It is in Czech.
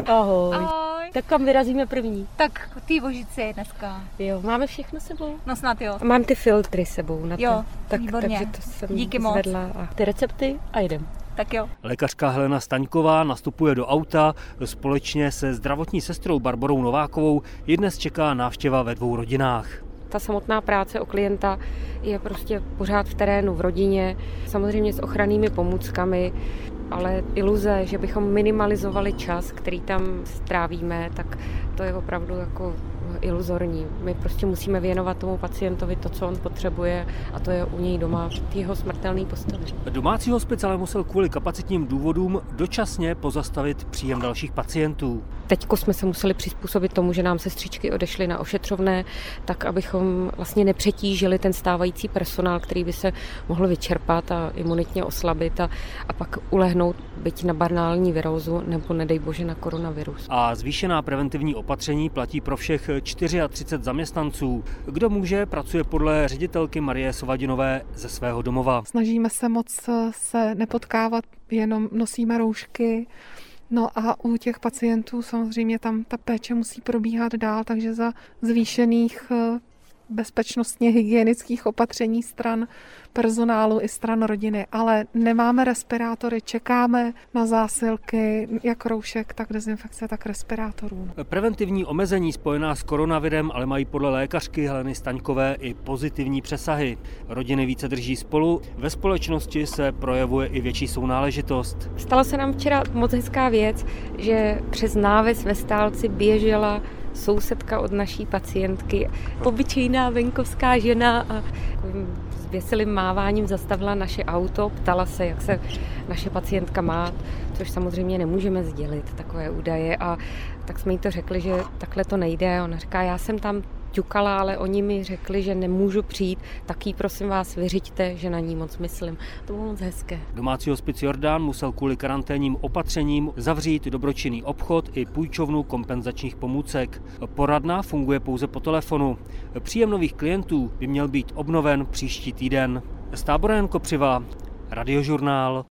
Ahoj. Ahoj. Tak kam vyrazíme první? Tak ty Vožice dneska. Jo, máme všechno sebou? No snad jo. Mám ty filtry sebou na to. Jo, tak, výborně. takže to jsem Díky moc. zvedla a ty recepty a jdem. Tak jo. Lékařka Helena Staňková nastupuje do auta. Společně se zdravotní sestrou Barborou Novákovou ji dnes čeká návštěva ve 2 rodinách. Ta samotná práce o klienta je prostě pořád v terénu, v rodině, samozřejmě s ochrannými pomůckami, ale iluze, že bychom minimalizovali čas, který tam strávíme, tak to je opravdu jako iluzorní. My prostě musíme věnovat tomu pacientovi to, co on potřebuje, a to je u něj doma v jeho smrtelné posteli. Domácí hospic ale musel kvůli kapacitním důvodům dočasně pozastavit příjem dalších pacientů. Teďko jsme se museli přizpůsobit tomu, že nám sestřičky odešly na ošetřovné, tak abychom vlastně nepřetížili ten stávající personál, který by se mohl vyčerpat a imunitně oslabit a pak ulehnout byť na banální virózu nebo nedej bože na koronavirus. A zvýšená preventivní opatření platí pro všech 34 zaměstnanců. Kdo může, pracuje podle ředitelky Marie Sovadinové ze svého domova. Snažíme se moc se nepotkávat, jenom nosíme roušky. No a u těch pacientů samozřejmě tam ta péče musí probíhat dál, takže za zvýšených bezpečnostně hygienických opatření stran personálu i stran rodiny, ale nemáme respirátory, čekáme na zásilky, jak roušek, tak dezinfekce, tak respirátorů. Preventivní omezení spojená s koronavirem ale mají podle lékařky Heleny Staňkové i pozitivní přesahy. Rodiny více drží spolu, ve společnosti se projevuje i větší sounáležitost. Stala se nám včera moc hezká věc, že přes náves ve Stálci běžela sousedka od naší pacientky, obyčejná venkovská žena, a s veselým máváním zastavila naše auto, ptala se, jak se naše pacientka má, což samozřejmě nemůžeme sdělit, takové údaje, a tak jsme jí to řekli, že takhle to nejde. Ona říká, já jsem tam ťukala, ale oni mi řekli, že nemůžu přijít, tak jí prosím vás vyřiďte, že na ní moc myslím. To bylo moc hezké. Domácí hospic Jordán musel kvůli karanténním opatřením zavřít dobročinný obchod i půjčovnu kompenzačních pomůcek. Poradna funguje pouze po telefonu. Příjem nových klientů by měl být obnoven příští týden. Z Tábora Jan Kopřiva, Radiožurnál.